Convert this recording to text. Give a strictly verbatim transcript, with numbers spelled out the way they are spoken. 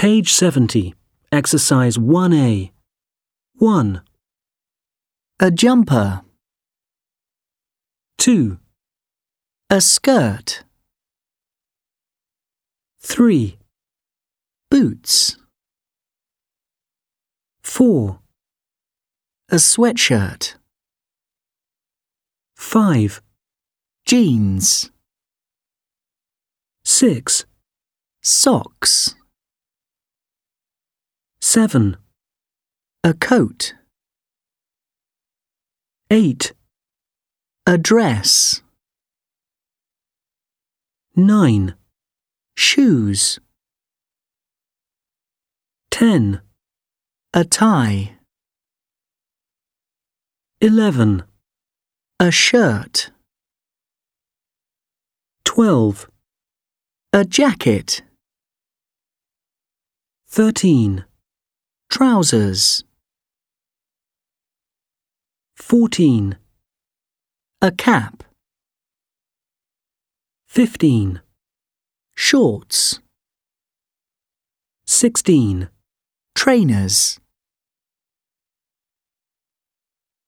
Page seventy. Exercise one A. one. A jumper. two. A skirt. three. Boots. four. A sweatshirt. five. Jeans. six. Socks. seven. A coat. eight. A dress. nine. Shoes. ten. A tie. eleven. A shirt. twelve. A jacket. thirteen. Trousers. fourteen. A cap. fifteen. Shorts. sixteen. Trainers.